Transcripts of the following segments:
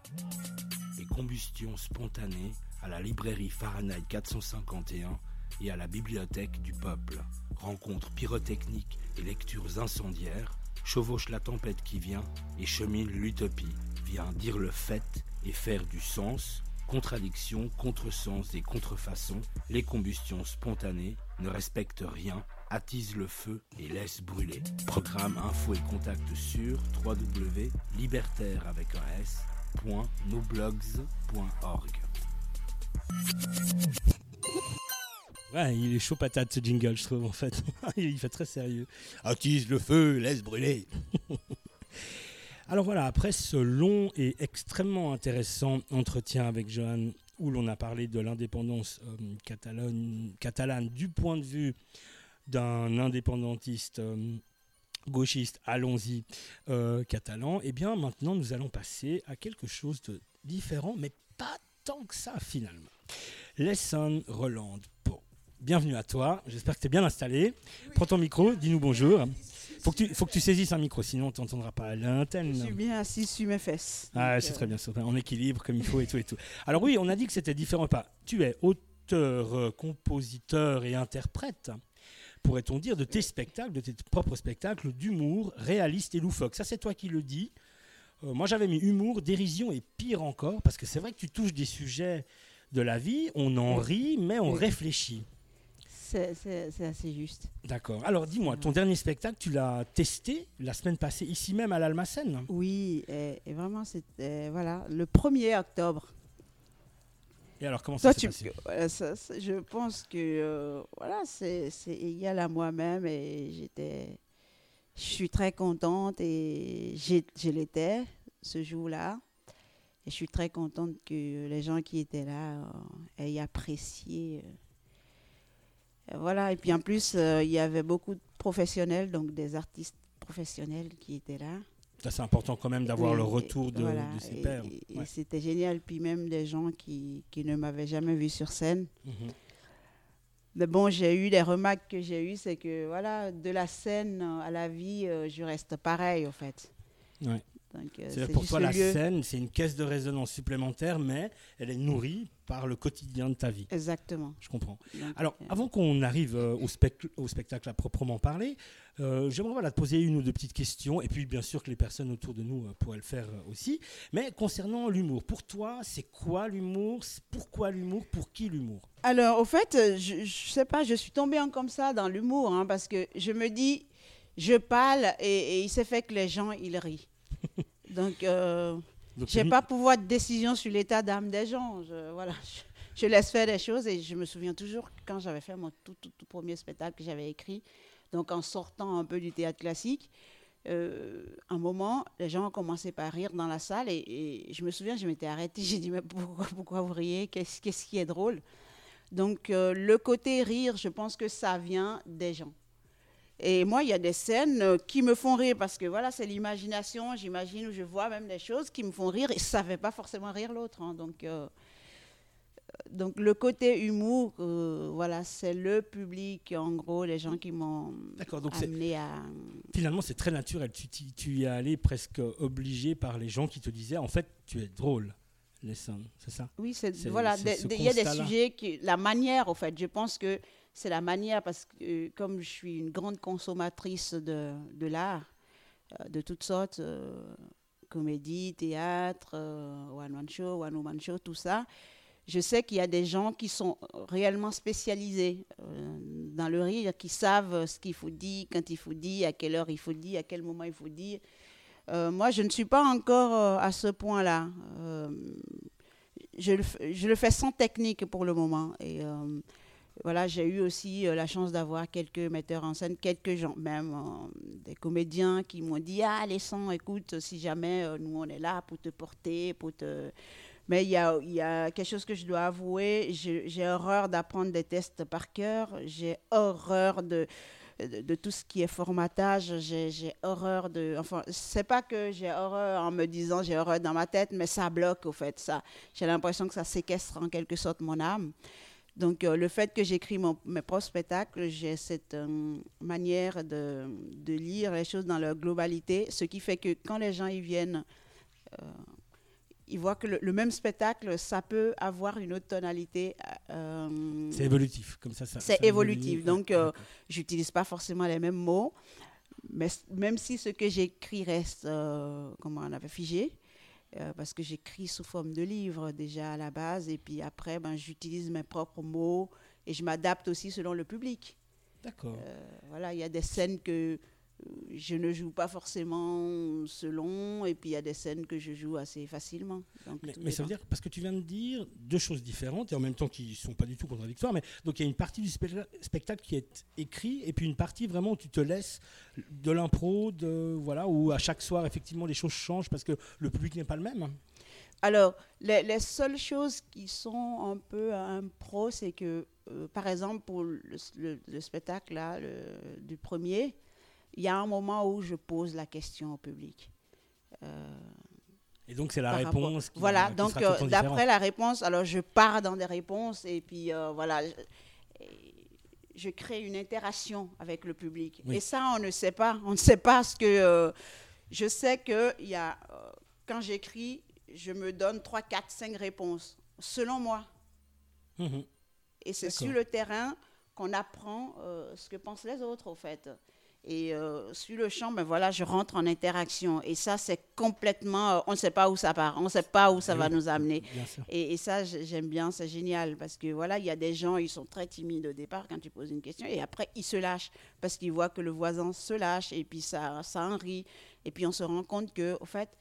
et combustion spontanée à la librairie Fahrenheit 451 et à la bibliothèque du peuple. Rencontres pyrotechniques et lectures incendiaires, chevauche la tempête qui vient et chemine l'utopie. Vient dire le fait et faire du sens, contradictions, contresens et contrefaçons, les combustions spontanées ne respectent rien, attisent le feu et laissent brûler. Programme, info et contact sur www.libertaire avec un s.noblogs.org. Ouais, il est chaud patate ce jingle, je trouve, en fait. Il fait très sérieux. Attise le feu, laisse brûler. Alors voilà, après ce long et extrêmement intéressant entretien avec Joan, où l'on a parlé de l'indépendance catalane du point de vue d'un indépendantiste gauchiste, allons-y, catalan, et bien maintenant nous allons passer à quelque chose de différent, mais pas tant que ça finalement. Lesson Roland. Bon, bienvenue à toi, j'espère que tu es bien installé. Prends ton micro, dis-nous bonjour. Faut que tu saisisses un micro, sinon on ne t'entendra pas à l'antenne. Je suis bien assis sur mes fesses. Ah, c'est très bien, en équilibre, comme il faut et tout et tout. Alors oui, on a dit que c'était différent. Tu es auteur, compositeur et interprète, pourrait-on dire, de tes spectacles, de tes propres spectacles d'humour réaliste et loufoque. Ça, c'est toi qui le dis. Moi, j'avais mis humour, dérision et pire encore, parce que c'est vrai que tu touches des sujets de la vie, on en rit, mais on réfléchit. C'est assez juste. D'accord. Alors dis-moi, ton dernier spectacle, tu l'as testé la semaine passée, ici même à l'Almacène. Oui, et vraiment, c'était voilà, le 1er octobre. Et alors, comment ça s'est passé ? Je pense que voilà, c'est égal à moi-même et je suis très contente et je l'étais ce jour-là. Et je suis très contente que les gens qui étaient là aient apprécié. Voilà, et puis en plus, il y avait beaucoup de professionnels, donc des artistes professionnels qui étaient là. Ça, c'est important quand même d'avoir le retour de ses pairs. Et c'était génial, puis même des gens qui ne m'avaient jamais vu sur scène. Mm-hmm. Mais bon, j'ai eu des remarques que j'ai eues, c'est que voilà, de la scène à la vie, je reste pareil, en fait. Ouais. Donc, c'est pour toi, la scène, c'est une caisse de résonance supplémentaire, mais elle est nourrie par le quotidien de ta vie. Exactement. Je comprends. Donc, alors, avant qu'on arrive au spectacle à proprement parler, j'aimerais te poser une ou deux petites questions, et puis bien sûr que les personnes autour de nous pourraient le faire aussi. Mais concernant l'humour, pour toi, c'est quoi l'humour ? Pourquoi l'humour ? Pour qui l'humour ? Alors, au fait, je sais pas, je suis tombée comme ça dans l'humour, parce que je me dis, je parle et il s'est fait que les gens, ils rient. Donc je n'ai pas pouvoir de décision sur l'état d'âme des gens. Je laisse faire des choses et je me souviens toujours quand j'avais fait mon tout premier spectacle que j'avais écrit, donc en sortant un peu du théâtre classique, un moment, les gens ont commencé par rire dans la salle et je me souviens, je m'étais arrêtée, j'ai dit mais pourquoi vous riez ? Qu'est-ce qui est drôle ? Donc le côté rire, je pense que ça vient des gens. Et moi, il y a des scènes qui me font rire parce que voilà, c'est l'imagination, j'imagine, où je vois même des choses qui me font rire et ça ne fait pas forcément rire l'autre. Donc le côté humour, voilà, c'est le public, en gros, les gens qui m'ont amené à... Finalement, c'est très naturel. Tu y es allé presque obligé par les gens qui te disaient, en fait, tu es drôle. Lesson, c'est ça ? Oui, voilà, il y a des sujets, la manière, en fait, je pense que c'est la manière, parce que comme je suis une grande consommatrice de l'art, de toutes sortes, comédie, théâtre, one-man show, one-woman show, tout ça, je sais qu'il y a des gens qui sont réellement spécialisés dans le rire, qui savent ce qu'il faut dire, quand il faut dire, à quelle heure il faut dire, à quel moment il faut dire. Moi, je ne suis pas encore à ce point-là. Je le fais sans technique pour le moment. Et voilà, j'ai eu aussi la chance d'avoir quelques metteurs en scène, quelques gens, même des comédiens qui m'ont dit « Ah, Alessandre, écoute, si jamais nous, on est là pour te porter, pour te... » Mais il y a quelque chose que je dois avouer, j'ai horreur d'apprendre des tests par cœur, j'ai horreur de tout ce qui est formatage, j'ai horreur de... Enfin, c'est pas que j'ai horreur en me disant j'ai horreur dans ma tête, mais ça bloque, au fait, ça. J'ai l'impression que ça séquestre en quelque sorte mon âme. Donc, le fait que j'écris mes propres spectacles, j'ai cette manière de lire les choses dans leur globalité, ce qui fait que quand les gens y viennent, ils voient que le même spectacle, ça peut avoir une autre tonalité. C'est évolutif, comme ça. C'est évolutif, donc j'utilise pas forcément les mêmes mots, mais même si ce que j'écris reste, comment on avait figé, parce que j'écris sous forme de livre déjà à la base, et puis après, j'utilise mes propres mots et je m'adapte aussi selon le public. D'accord. Voilà, il y a des scènes que je ne joue pas forcément selon, et puis il y a des scènes que je joue assez facilement. Donc, mais ça veut dire, parce que tu viens de dire deux choses différentes et en même temps qui ne sont pas du tout contradictoires, mais donc il y a une partie du spectacle qui est écrit et puis une partie vraiment où tu te laisses de l'impro, voilà, où à chaque soir effectivement les choses changent parce que le public n'est pas le même. Alors, les seules choses qui sont un peu impro, c'est que, par exemple, pour le spectacle là, du premier, il y a un moment où je pose la question au public. Et donc, c'est la réponse qui voilà, qui donc d'après la réponse, alors je pars dans des réponses et puis voilà, je crée une interaction avec le public. Oui. Et ça, on ne sait pas. On ne sait pas ce que... je sais que y a, quand j'écris, je me donne 3, 4, 5 réponses, selon moi. Mmh. Et c'est sur le terrain qu'on apprend ce que pensent les autres, au fait. Et sur le champ, voilà, je rentre en interaction. Et ça, c'est complètement... on ne sait pas où ça part. On ne sait pas où ça va nous amener. Et ça, j'aime bien. C'est génial. Parce que, voilà, il y a des gens, ils sont très timides au départ quand tu poses une question. Et après, ils se lâchent. Parce qu'ils voient que le voisin se lâche. Et puis, ça en rit. Et puis, on se rend compte qu'au fait,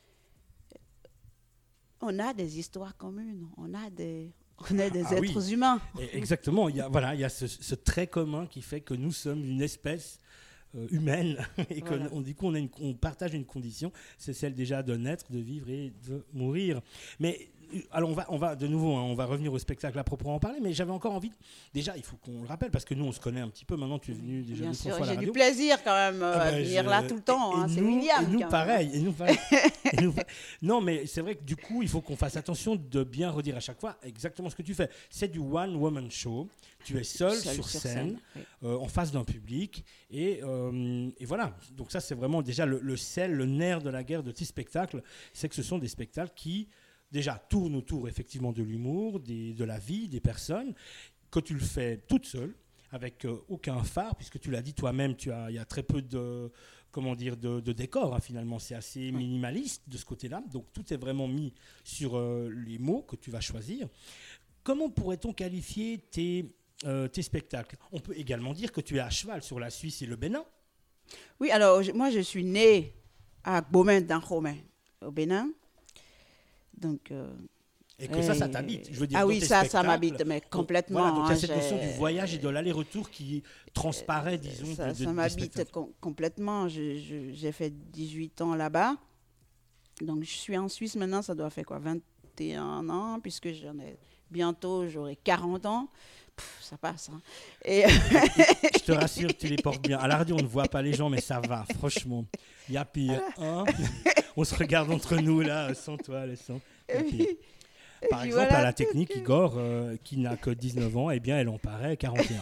on a des histoires communes. On est des êtres humains. Exactement. Il y a ce trait commun qui fait que nous sommes une espèce humaine et voilà. Du coup on partage une condition, c'est celle déjà de naître, de vivre et de mourir. Mais alors on va de nouveau, on va revenir au spectacle à proprement parler, mais j'avais encore envie, déjà il faut qu'on le rappelle parce que nous on se connaît un petit peu, maintenant tu es venu déjà bien deux sûr, fois à la radio. J'ai du plaisir quand même à venir là tout le temps, c'est William. Et nous pareil. Non mais c'est vrai que du coup il faut qu'on fasse attention de bien redire à chaque fois exactement ce que tu fais. C'est du one woman show. Tu es seul sur scène, oui. En face d'un public, et voilà. Donc ça, c'est vraiment déjà le sel, le nerf de la guerre de tes spectacles, c'est que ce sont des spectacles qui, déjà, tournent autour effectivement de l'humour, de la vie, des personnes, que tu le fais toute seule, avec aucun phare, puisque tu l'as dit toi-même, il y a très peu de décor, hein, finalement. C'est assez minimaliste de ce côté-là. Donc tout est vraiment mis sur les mots que tu vas choisir. Comment pourrait-on qualifier tes spectacles? On peut également dire que tu es à cheval sur la Suisse et le Bénin. Oui, alors moi je suis née à Beaumain-d'Anjomé, au Bénin. Donc, et que ça t'habite. Je veux dire, oui, ça m'habite, mais complètement. Voilà, donc il y a cette notion du voyage et de l'aller-retour qui transparaît, disons. Ça m'habite complètement. J'ai fait 18 ans là-bas. Donc je suis en Suisse maintenant, ça doit faire quoi, 21 ans, puisque bientôt j'aurai 40 ans. Ça passe. Hein. Et je te rassure, tu les portes bien. À la radio, on ne voit pas les gens, mais ça va, franchement. Il y a pire. Hein, on se regarde entre nous, là, sans toile. Par exemple, à la technique, Igor, qui n'a que 19 ans, eh bien, elle en paraît 41.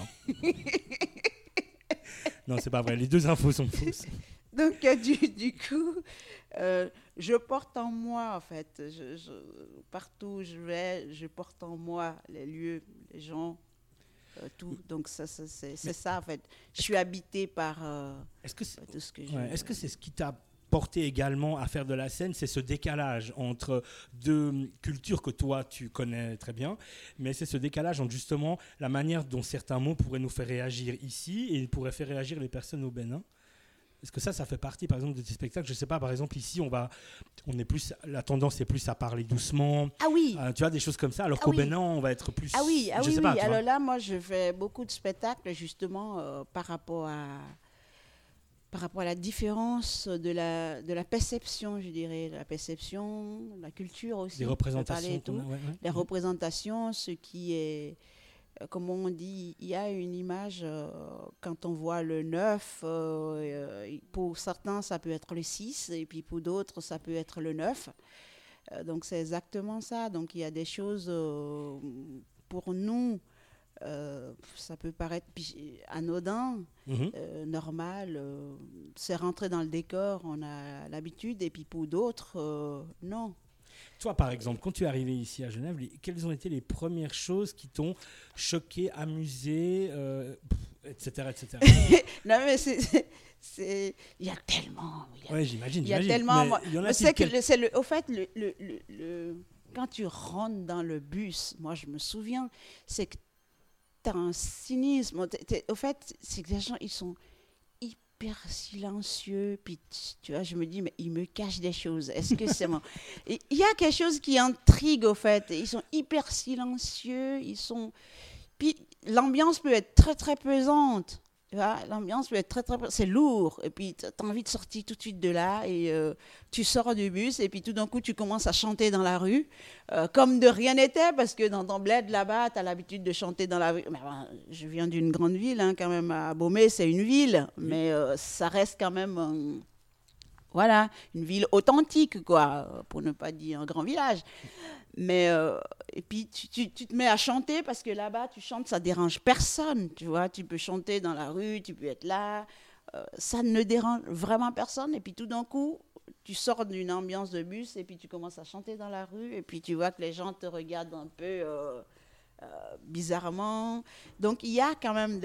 Non, c'est pas vrai. Les deux infos sont fausses. Donc, du coup, je porte en moi, en fait. Partout où je vais, je porte en moi les lieux, les gens. Tout. Donc c'est ça en fait. Je suis habitée par tout ce que je... Est-ce que c'est ce qui t'a porté également à faire de la scène, c'est ce décalage entre deux cultures que toi tu connais très bien, mais c'est ce décalage entre justement la manière dont certains mots pourraient nous faire réagir ici et pourraient faire réagir les personnes au Bénin? Est-ce que ça fait partie, par exemple, de tes spectacles? Je ne sais pas, par exemple, ici, la tendance est plus à parler doucement. Ah oui. Tu vois, des choses comme ça, alors qu'au Bénin, on va être plus... Ah oui, pas, alors là, moi, je fais beaucoup de spectacles, justement, par rapport à la différence de la perception, je dirais, de la perception, la culture aussi. Les représentations. Les représentations, ce qui est... Comme on dit, il y a une image, quand on voit le 9, pour certains, ça peut être le 6, et puis pour d'autres, ça peut être le 9. Donc, c'est exactement ça. Donc, il y a des choses, pour nous, ça peut paraître anodin, normal. C'est rentrer dans le décor, on a l'habitude, et puis pour d'autres, non. Toi, par exemple, quand tu es arrivé ici à Genève, quelles ont été les premières choses qui t'ont choqué, amusé, etc., etc. Non, mais il y a tellement. J'imagine. Il y a tellement. Mais c'est que au fait, quand tu rentres dans le bus, moi je me souviens, c'est que tu as un cynisme. Au fait, c'est que les gens, ils sont hyper silencieux. Puis tu vois, je me dis, mais ils me cachent des choses. Est-ce que c'est moi? Il y a quelque chose qui intrigue, au fait. Ils sont hyper silencieux. Puis l'ambiance peut être très, très pesante. L'ambiance peut être très, très... C'est lourd. Et puis, tu as envie de sortir tout de suite de là. Et tu sors du bus. Et puis, tout d'un coup, tu commences à chanter dans la rue. Comme de rien n'était. Parce que dans ton bled, là-bas, tu as l'habitude de chanter dans la rue. Mais, je viens d'une grande ville, hein, quand même. À Abomey, c'est une ville. Mais ça reste quand même... voilà, une ville authentique, quoi. Pour ne pas dire un grand village. Mais, et puis, tu te mets à chanter parce que là-bas, tu chantes, ça ne dérange personne, tu vois. Tu peux chanter dans la rue, tu peux être là. Ça ne dérange vraiment personne. Et puis, tout d'un coup, tu sors d'une ambiance de bus et puis tu commences à chanter dans la rue. Et puis, tu vois que les gens te regardent un peu bizarrement. Donc, il y a quand même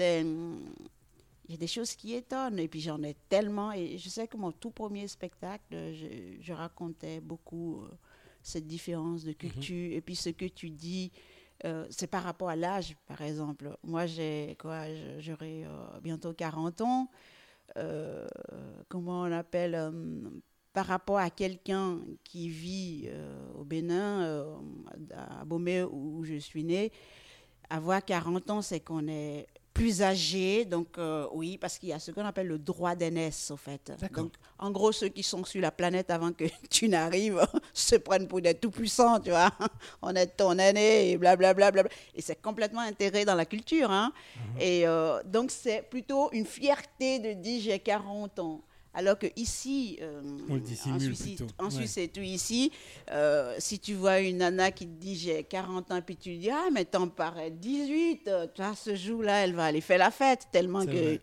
il y a des choses qui étonnent. Et puis, j'en ai tellement. Et je sais que mon tout premier spectacle, je racontais beaucoup... cette différence de culture. Et puis ce que tu dis, c'est par rapport à l'âge, par exemple. Moi, j'aurai bientôt 40 ans. Comment on appelle par rapport à quelqu'un qui vit au Bénin, à Abomey, où je suis née, avoir 40 ans, c'est qu'on est plus âgé, donc oui, parce qu'il y a ce qu'on appelle le droit d'aînesse, au fait. D'accord. Donc, en gros, ceux qui sont sur la planète avant que tu n'arrives se prennent pour des tout-puissants, tu vois. On est ton aîné et blablabla. Bla, bla, bla. Et c'est complètement intégré dans la culture, hein. Et donc, c'est plutôt une fierté de dire j'ai 40 ans. Alors qu'ici, en Suisse et tout ici, si tu vois une nana qui te dit j'ai 40 ans, puis tu dis ah, mais t'en parais 18, ce jour-là, elle va aller faire la fête, tellement que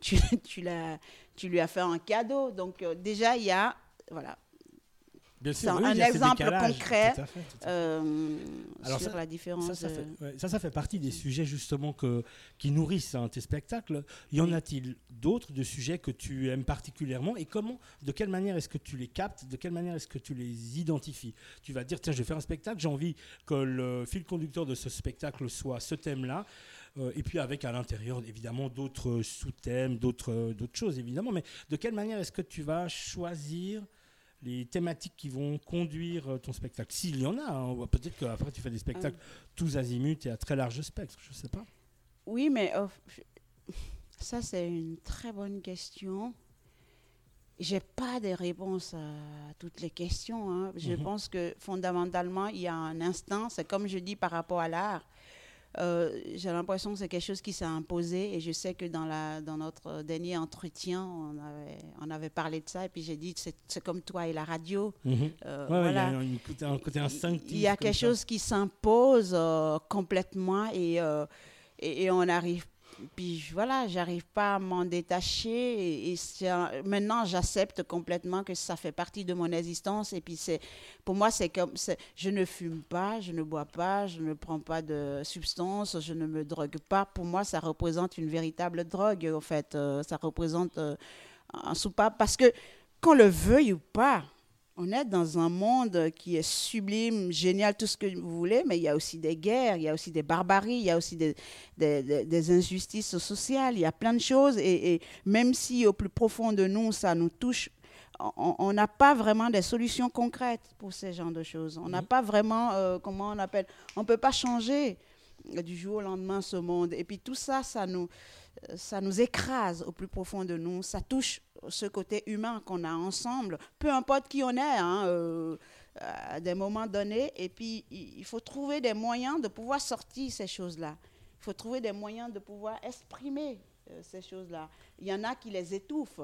tu lui as fait un cadeau. Donc, déjà, il y a. Voilà. Bien sûr, un exemple concret tout à fait. sur la différence. Ça fait partie des sujets justement qui nourrissent tes spectacles. Y en a-t-il d'autres de sujets que tu aimes particulièrement et de quelle manière est-ce que tu les captes, de quelle manière est-ce que tu les identifies? Tu vas dire, tiens, je vais faire un spectacle, j'ai envie que le fil conducteur de ce spectacle soit ce thème-là. Et puis avec à l'intérieur, évidemment, d'autres sous-thèmes, d'autres choses, évidemment. Mais de quelle manière est-ce que tu vas choisir les thématiques qui vont conduire ton spectacle? S'il y en a, hein, peut-être qu'après tu fais des spectacles tous azimuts et à très large spectre, je ne sais pas. Oui, mais ça c'est une très bonne question. Je n'ai pas de réponse à toutes les questions, hein. Je pense que fondamentalement, il y a un instinct, c'est comme je dis par rapport à l'art. J'ai l'impression que c'est quelque chose qui s'est imposé et je sais que dans notre dernier entretien, on avait parlé de ça et puis j'ai dit c'est comme toi et la radio. Voilà. Il y a un côté instinctif. Il y a quelque chose qui s'impose complètement et on arrive. Puis voilà, j'arrive pas à m'en détacher et maintenant j'accepte complètement que ça fait partie de mon existence et puis pour moi je ne fume pas, je ne bois pas, je ne prends pas de substances, je ne me drogue pas. Pour moi ça représente une véritable drogue en fait, ça représente un soupape parce que qu'on le veuille ou pas, on est dans un monde qui est sublime, génial, tout ce que vous voulez, mais il y a aussi des guerres, il y a aussi des barbaries, il y a aussi des injustices sociales, il y a plein de choses. Et même si au plus profond de nous, ça nous touche, on n'a pas vraiment des solutions concrètes pour ces genres de choses. On n'a pas vraiment, comment on appelle, on ne peut pas changer du jour au lendemain ce monde. Et puis tout ça, ça nous écrase au plus profond de nous, ça touche ce côté humain qu'on a ensemble, peu importe qui on est, hein, à des moments donnés. Et puis, il faut trouver des moyens de pouvoir sortir ces choses-là. Il faut trouver des moyens de pouvoir exprimer ces choses-là. Il y en a qui les étouffent,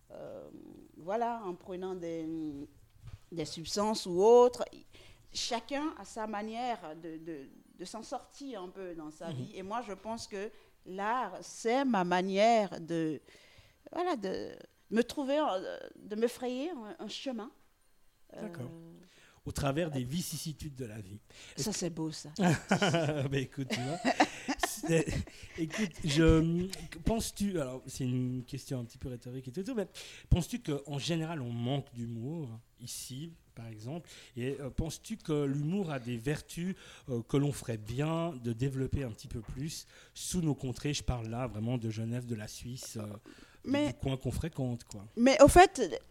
voilà, en prenant des substances ou autres. Chacun a sa manière de s'en sortir un peu dans sa vie. Et moi, je pense que l'art, c'est ma manière de me trouver, de me frayer un chemin. D'accord. au travers des vicissitudes de la vie. Ça, c'est beau, ça. Écoute, tu vois. Écoute, penses-tu, alors c'est une question un petit peu rhétorique et tout, mais penses-tu qu'en général, on manque d'humour ici, par exemple, et penses-tu que l'humour a des vertus que l'on ferait bien de développer un petit peu plus sous nos contrées? Je parle là vraiment de Genève, de la Suisse, du coin qu'on fréquente, quoi. Mais au fait,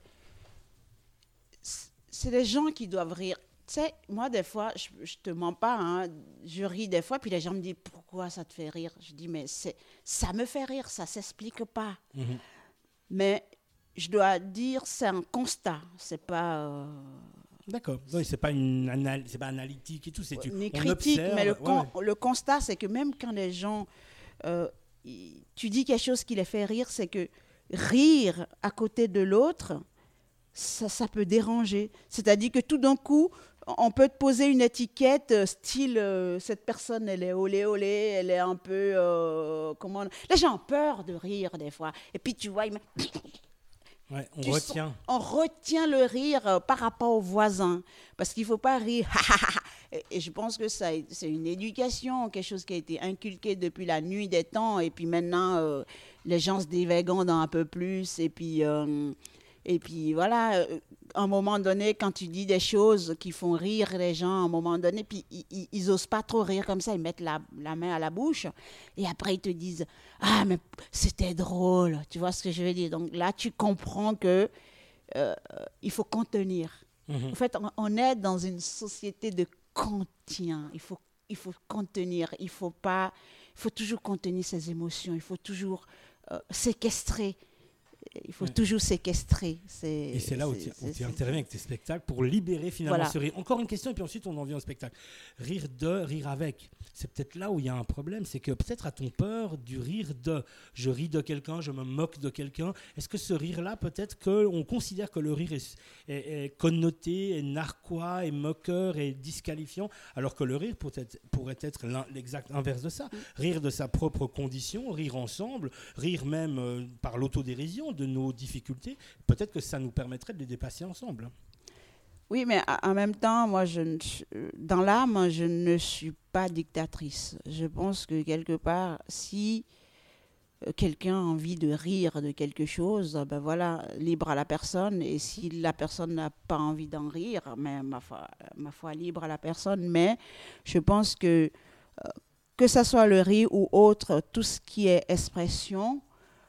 c'est les gens qui doivent rire. Tu sais, moi, des fois, je te mens pas, hein, je ris des fois, puis les gens me disent, pourquoi ça te fait rire? Je dis, mais ça me fait rire, ça s'explique pas. Mm-hmm. Mais je dois dire, c'est un constat, c'est pas... D'accord, oui, c'est pas analytique et tout, c'est ni critique, mais le constat, c'est que même quand les gens... tu dis quelque chose qui les fait rire, c'est que rire à côté de l'autre, ça peut déranger. C'est-à-dire que tout d'un coup, on peut te poser une étiquette style cette personne, elle est olé, elle est un peu... comment... Les gens ont peur de rire des fois. Et puis tu vois, ouais, on retient le rire par rapport aux voisins. Parce qu'il ne faut pas rire. Et je pense que c'est une éducation, quelque chose qui a été inculqué depuis la nuit des temps. Et puis maintenant, les gens se dévagant un peu plus. Et puis voilà, à un moment donné, quand tu dis des choses qui font rire les gens, à un moment donné, puis ils n'osent pas trop rire comme ça, ils mettent la main à la bouche, et après ils te disent « Ah, mais c'était drôle », tu vois ce que je veux dire? Donc là, tu comprends que il faut contenir. Mm-hmm. En fait, on est dans une société de contient. Il faut contenir, il faut toujours contenir ses émotions, il faut toujours séquestrer. Il faut toujours séquestrer. Et c'est là où tu interviens avec tes spectacles pour libérer finalement ce rire. Encore une question et puis ensuite on en vient au spectacle. Rire avec. C'est peut-être là où il y a un problème. C'est que peut-être a-t-on peur du rire de. Je ris de quelqu'un, je me moque de quelqu'un. Est-ce que ce rire-là, peut-être qu'on considère que le rire est connoté, est narquois, est moqueur, est disqualifiant, alors que le rire pourrait être l'exact inverse de ça. Rire de sa propre condition, rire ensemble, rire même par l'autodérision de nos difficultés, peut-être que ça nous permettrait de les dépasser ensemble. Oui, mais en même temps, moi, dans l'âme, je ne suis pas dictatrice. Je pense que quelque part, si quelqu'un a envie de rire de quelque chose, ben voilà, libre à la personne. Et si la personne n'a pas envie d'en rire, mais ma foi, libre à la personne. Mais je pense que ça soit le rire ou autre, tout ce qui est expression,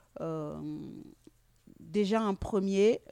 déjà en premier,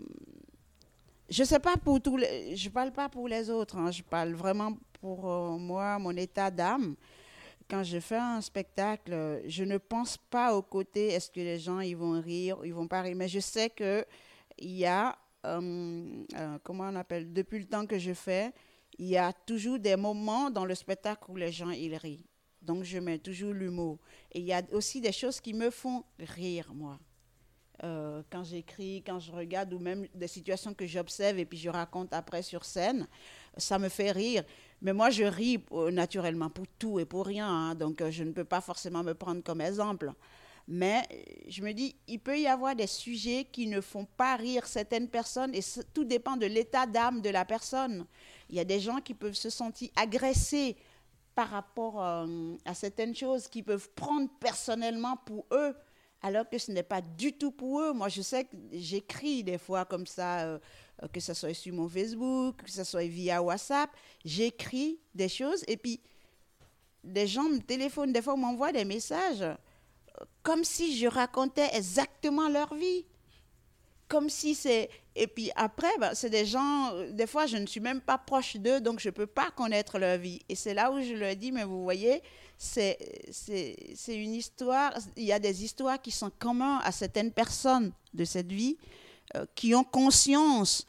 je sais pas pour je parle pas pour les autres, hein, je parle vraiment pour moi, mon état d'âme. Quand je fais un spectacle, je ne pense pas au côté est-ce que les gens ils vont rire, ils vont pas rire, mais je sais que il y a comment on appelle, depuis le temps que je fais, il y a toujours des moments dans le spectacle où les gens ils rient. Donc je mets toujours l'humour. Et il y a aussi des choses qui me font rire moi. Quand j'écris, quand je regarde, ou même des situations que j'observe et puis je raconte après sur scène, ça me fait rire. Mais moi, je ris naturellement pour tout et pour rien, hein, donc je ne peux pas forcément me prendre comme exemple. Mais je me dis, il peut y avoir des sujets qui ne font pas rire certaines personnes et tout dépend de l'état d'âme de la personne. Il y a des gens qui peuvent se sentir agressés par rapport à certaines choses, qui peuvent prendre personnellement pour eux, alors que ce n'est pas du tout pour eux. Moi, je sais que j'écris des fois comme ça, que ce soit sur mon Facebook, que ce soit via WhatsApp. J'écris des choses et puis des gens me téléphonent, des fois m'envoient des messages comme si je racontais exactement leur vie. Comme si c'est... Et puis après, c'est des gens, des fois, je ne suis même pas proche d'eux, donc je ne peux pas connaître leur vie. Et c'est là où je leur dis, mais vous voyez, c'est une histoire, il y a des histoires qui sont communes à certaines personnes de cette vie, qui ont conscience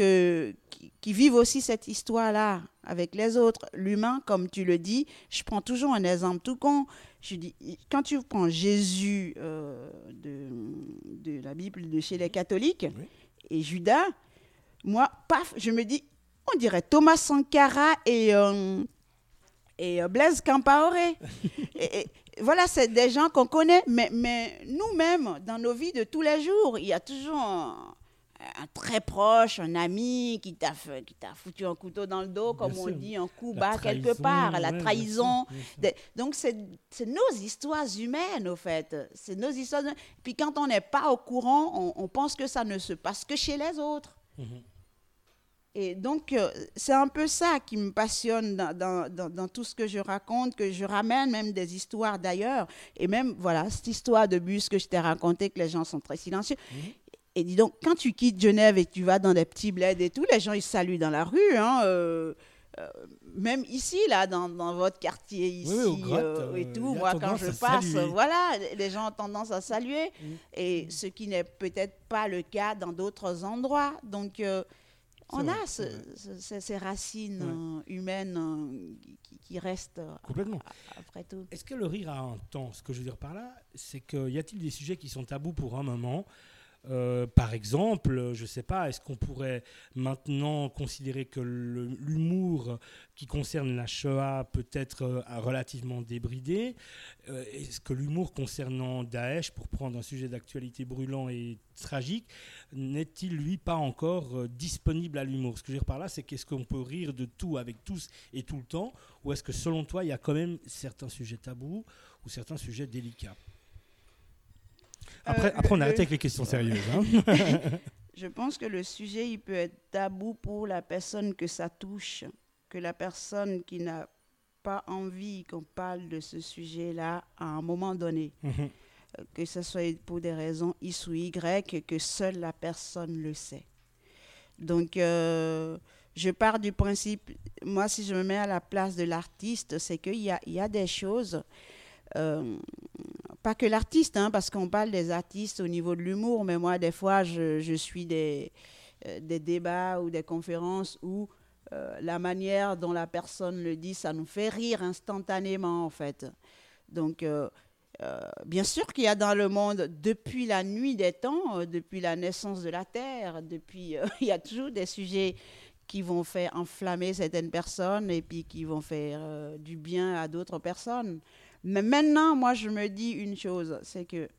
qui vivent aussi cette histoire-là avec les autres. L'humain, comme tu le dis, je prends toujours un exemple tout con. Je dis, quand tu prends Jésus de la Bible de chez les catholiques, oui, et Judas, moi, paf, je me dis, on dirait Thomas Sankara et Blaise Compaoré. et voilà, c'est des gens qu'on connaît, mais nous-mêmes, dans nos vies de tous les jours, il y a toujours un très proche, un ami qui t'a foutu un couteau dans le dos, comme on dit, un coup bas quelque part, la trahison. Bien sûr. Donc, c'est nos histoires humaines, au fait. C'est nos histoires humaines. Puis quand on n'est pas au courant, on pense que ça ne se passe que chez les autres. Et donc, c'est un peu ça qui me passionne dans tout ce que je raconte, que je ramène même des histoires d'ailleurs. Et même, voilà, cette histoire de bus que je t'ai racontée, que les gens sont très silencieux. Et dis donc, quand tu quittes Genève et que tu vas dans des petits bleds et tout, les gens, ils saluent dans la rue. Même ici, là, dans votre quartier, ici, et tout. Moi, quand je passe, voilà, les gens ont tendance à saluer. Et ce qui n'est peut-être pas le cas dans d'autres endroits. Donc, on a ces racines humaines qui restent complètement. Après tout. Est-ce que le rire a un temps? Ce que je veux dire par là, c'est que y a-t-il des sujets qui sont tabous pour un moment? Par exemple, je ne sais pas, est-ce qu'on pourrait maintenant considérer que l'humour qui concerne la Shoah peut être relativement débridé? Est-ce que l'humour concernant Daesh, pour prendre un sujet d'actualité brûlant et tragique, n'est-il lui pas encore disponible à l'humour? Ce que je veux dire par là, c'est qu'est-ce qu'on peut rire de tout avec tous et tout le temps, ou est-ce que selon toi, il y a quand même certains sujets tabous ou certains sujets délicats? Après, on arrête avec les questions sérieuses. Je pense que le sujet, il peut être tabou pour la personne que ça touche, que la personne qui n'a pas envie qu'on parle de ce sujet-là à un moment donné. Que ce soit pour des raisons X ou Y, que seule la personne le sait. Donc, je pars du principe, moi, si je me mets à la place de l'artiste, c'est qu'il y a des choses... pas que l'artiste, parce qu'on parle des artistes au niveau de l'humour, mais moi, des fois, je suis des débats ou des conférences où la manière dont la personne le dit, ça nous fait rire instantanément, en fait. Donc, bien sûr qu'il y a dans le monde, depuis la nuit des temps, depuis la naissance de la Terre, il y a toujours des sujets qui vont faire enflammer certaines personnes et puis qui vont faire du bien à d'autres personnes. Mais maintenant, moi, je me dis une chose, c'est que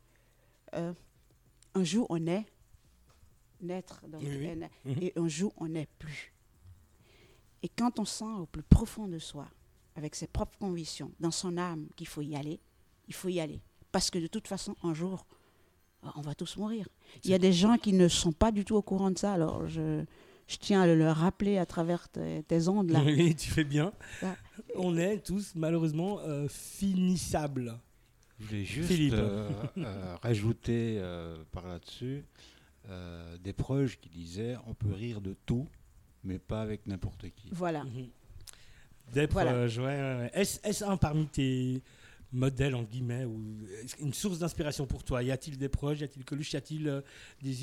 un jour, on est naître, donc, et un jour, on n'est plus. Et quand on sent au plus profond de soi, avec ses propres convictions, dans son âme, qu'il faut y aller, il faut y aller. Parce que de toute façon, un jour, on va tous mourir. Il y a des gens qui ne sont pas du tout au courant de ça, alors je tiens à le rappeler à travers tes ondes là. Oui, tu fais bien. Ça. On est tous malheureusement finissables. Je voulais juste rajouter par là-dessus des proches qui disaient on peut rire de tout, mais pas avec n'importe qui. Voilà. Des proches, ouais. Est-ce un parmi tes modèles, en guillemets, ou une source d'inspiration pour toi? Y a-t-il des proches, y a-t-il Coluche, y a-t-il des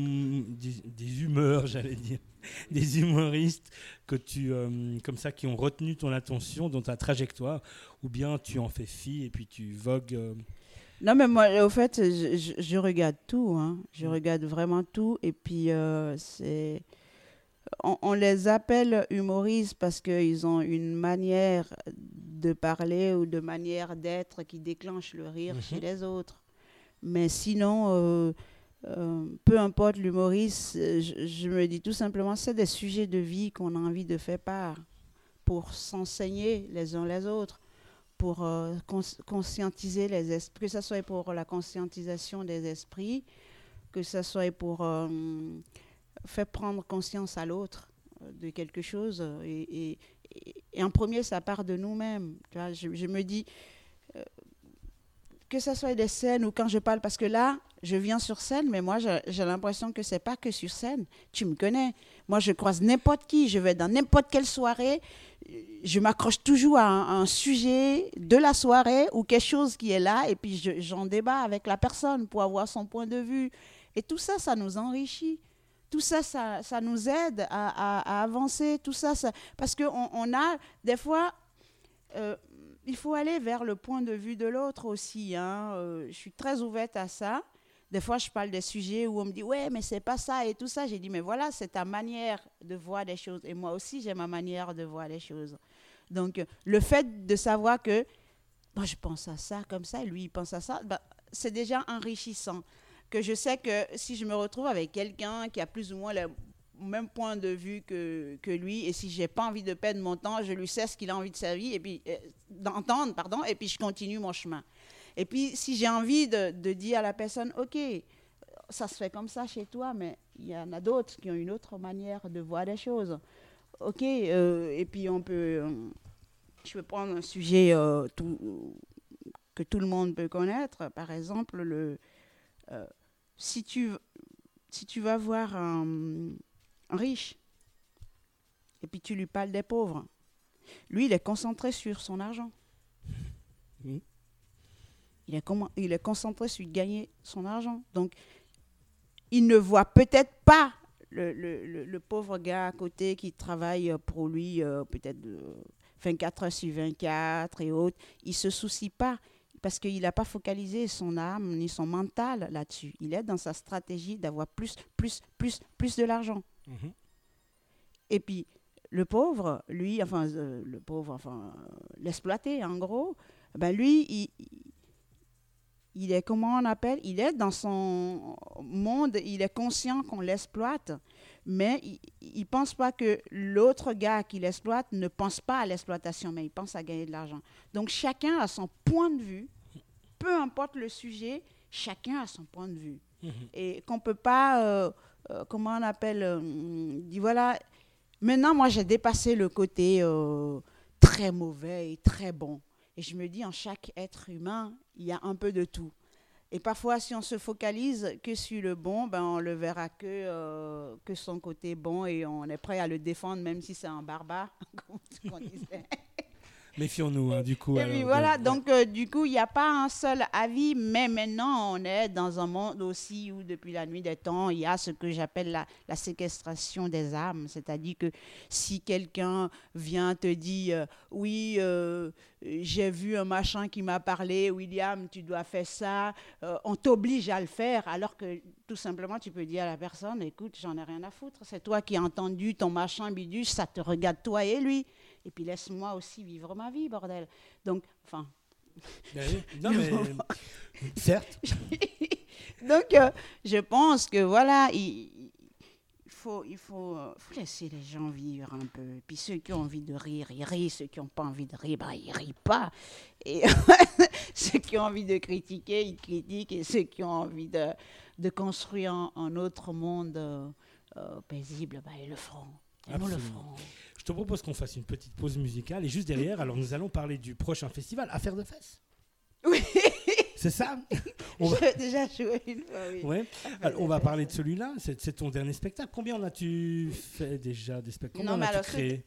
humeurs, j'allais dire, des humoristes que tu, comme ça, qui ont retenu ton attention dans ta trajectoire, ou bien tu en fais fi et puis tu vogues Non, mais moi, au fait, je regarde tout, je regarde vraiment tout, et puis c'est... On les appelle humoristes parce qu'ils ont une manière de parler ou de manière d'être qui déclenche le rire chez les autres. Mais sinon, peu importe l'humoriste, je me dis tout simplement, c'est des sujets de vie qu'on a envie de faire part pour s'enseigner les uns les autres, pour conscientiser les esprits, que ce soit pour la conscientisation des esprits, que ce soit pour... faire prendre conscience à l'autre de quelque chose. Et en premier, ça part de nous-mêmes. Tu vois, je me dis, que ce soit des scènes ou quand je parle, parce que là, je viens sur scène, mais moi, j'ai l'impression que ce n'est pas que sur scène. Tu me connais. Moi, je croise n'importe qui, je vais dans n'importe quelle soirée, je m'accroche toujours à un sujet de la soirée ou quelque chose qui est là, et puis j'en débat avec la personne pour avoir son point de vue. Et tout ça, ça nous enrichit. Tout ça, ça nous aide à avancer. Tout ça, parce qu'on a, des fois, il faut aller vers le point de vue de l'autre aussi. Je suis très ouverte à ça. Des fois, je parle des sujets où on me dit « Ouais, mais c'est pas ça et tout ça. » J'ai dit « Mais voilà, c'est ta manière de voir les choses. Et moi aussi, j'ai ma manière de voir les choses. » Donc, le fait de savoir que moi, je pense à ça comme ça et lui, il pense à ça, c'est déjà enrichissant. que je sais que si je me retrouve avec quelqu'un qui a plus ou moins le même point de vue que lui, et si je n'ai pas envie de perdre mon temps, je lui sais ce qu'il a envie de servir, et puis d'entendre, et puis je continue mon chemin. Et puis, si j'ai envie de dire à la personne, OK, ça se fait comme ça chez toi, mais il y en a d'autres qui ont une autre manière de voir les choses. OK, et puis je peux prendre un sujet que tout le monde peut connaître. Par exemple, si tu vas voir un riche et puis tu lui parles des pauvres, lui, il est concentré sur son argent. Il est concentré sur gagner son argent. Donc, il ne voit peut-être pas le pauvre gars à côté qui travaille pour lui, peut-être 24 heures sur 24 et autres. Il ne se soucie pas parce qu'il n'a pas focalisé son âme ni son mental là-dessus. Il est dans sa stratégie d'avoir plus de l'argent. Mm-hmm. Et puis, le pauvre, lui, l'exploité, en gros, ben lui, il est, comment on appelle, il est dans son monde, il est conscient qu'on l'exploite, mais il ne pense pas que l'autre gars qui l'exploite ne pense pas à l'exploitation, mais il pense à gagner de l'argent. Donc, chacun a son point de vue, peu importe le sujet, chacun a son point de vue. Mm-hmm. Et qu'on ne peut pas, comment on appelle, dit voilà, maintenant, moi, j'ai dépassé le côté très mauvais et très bon. Et je me dis, en chaque être humain, il y a un peu de tout. Et parfois, si on se focalise que sur le bon, ben, on le verra que son côté bon et on est prêt à le défendre, même si c'est un barbare, comme on disait. Méfions-nous, hein, du coup. Et puis voilà, donc du coup, il n'y a pas un seul avis, mais maintenant, on est dans un monde aussi où, depuis la nuit des temps, il y a ce que j'appelle la séquestration des âmes. C'est-à-dire que si quelqu'un vient te dire « Oui, j'ai vu un machin qui m'a parlé, William, tu dois faire ça », on t'oblige à le faire, alors que tout simplement, tu peux dire à la personne « Écoute, j'en ai rien à foutre, c'est toi qui as entendu ton machin bidule, ça te regarde toi et lui. » Et puis laisse-moi aussi vivre ma vie, bordel. Donc, enfin... Non, mais... certes. Donc, je pense que, voilà, il faut laisser les gens vivre un peu. Et puis ceux qui ont envie de rire, ils rient. Ceux qui n'ont pas envie de rire, ben, ils ne rient pas. Et ceux qui ont envie de critiquer, ils critiquent. Et ceux qui ont envie de construire un autre monde paisible, ben, ils le feront. Et nous le ferons. Je te propose qu'on fasse une petite pause musicale et juste derrière, alors nous allons parler du prochain festival, Affaires de fesses. Oui. C'est ça. J'ai déjà joué une fois, oui. Ouais. Alors, on va parler de celui-là, c'est ton dernier spectacle. Combien en as-tu fait déjà des spectacles? Combien en as-tu créé?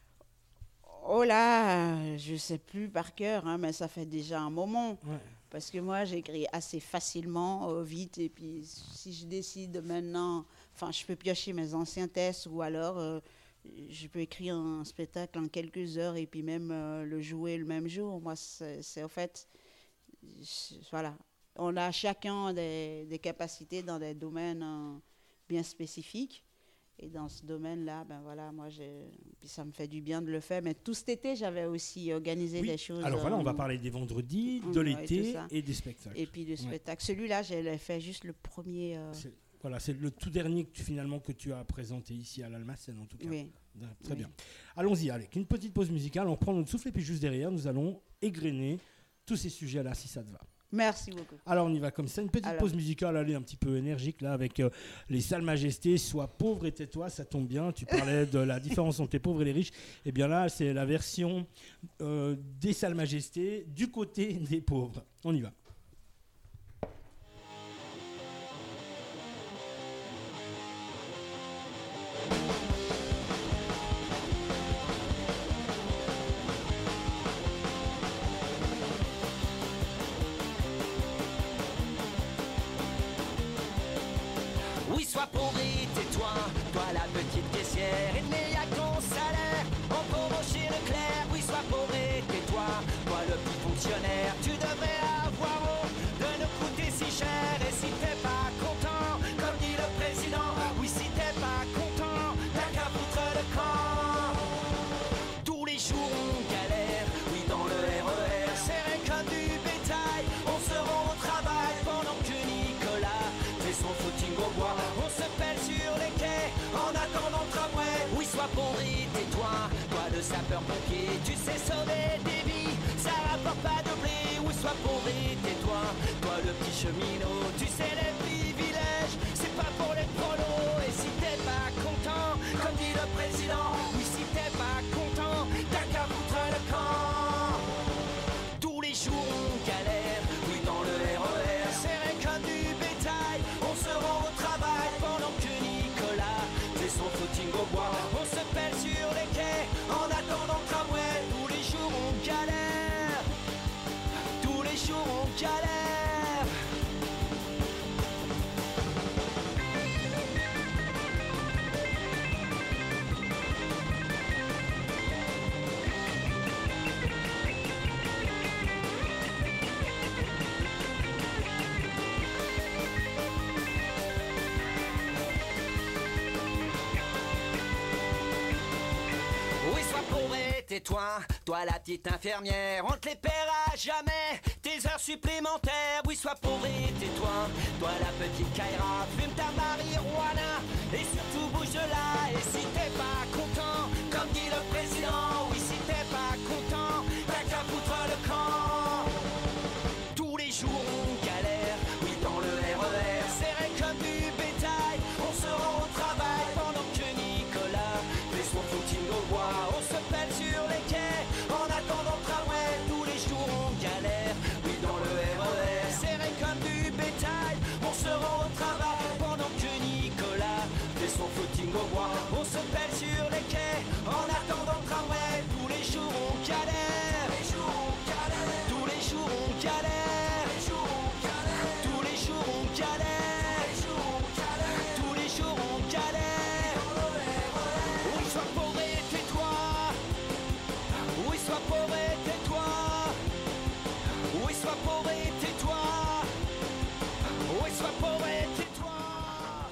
Oh là, je ne sais plus par cœur, hein, mais ça fait déjà un moment. Ouais. Parce que moi, j'écris assez facilement, vite. Et puis, si je décide maintenant, enfin, je peux piocher mes anciens tests ou alors... je peux écrire un spectacle en quelques heures et puis même le jouer le même jour. Moi, c'est en fait, voilà, on a chacun des capacités dans des domaines bien spécifiques. Et dans ce domaine-là, ben voilà, moi, puis ça me fait du bien de le faire. Mais tout cet été, j'avais aussi organisé des choses. Alors voilà, on va parler des vendredis, de l'été et des spectacles. Et puis des spectacles. Celui-là, je l'ai fait juste le premier... Voilà, c'est le tout dernier que tu as présenté ici à l'Almacen, en tout cas. Oui. Très bien. Allons-y, avec une petite pause musicale, on prend notre souffle et puis juste derrière, nous allons égrener tous ces sujets-là, si ça te va. Merci beaucoup. Alors, on y va comme ça. Une petite pause musicale, allez, un petit peu énergique, là, avec les Salles Majestés. Sois pauvre et tais-toi, ça tombe bien. Tu parlais de la différence entre les pauvres et les riches. Eh bien là, c'est la version des Salles Majestés du côté des pauvres. On y va. Sois pauvre et tais-toi, toi la petite caissière, il n'y a qu'en salaire, en pauvre chez Leclerc. Oui, sois pauvre et tais-toi, toi le petit fonctionnaire, tu devrais avoir honte de nous coûter si cher. Et si t'es pas content, comme dit le président, oui, si t'es pas content, t'as qu'à foutre le camp. Tous les jours on galère, oui, dans le RER, serré comme du bétail, on se rend au travail pendant que Nicolas fait sauver des vies, ça rapporte pas de blé. Oui, sois pauvre et tais-toi, toi le petit cheminot, tu sais les privilèges, c'est pas pour les prolos. Et si t'es pas content, comme dit le président, oui, si t'es pas content, t'as qu'à foutre le camp. Tous les jours on galère, oui, dans le RER, serré comme du bétail, on se rend au travail pendant que Nicolas fait son footing au bois. On se pèle sur les quais en attendant le tramway. Tous les jours on galère, tous les jours on galère. Oui, sois pauvre et tais-toi, toi la petite infirmière, on te les paiera jamais, tes heures supplémentaires. Oui, sois pauvre et tais-toi, toi la petite Kaira, fume ta marijuana et surtout bouge de là. Et si t'es pas content, comme dit le président, oui, si t'es pas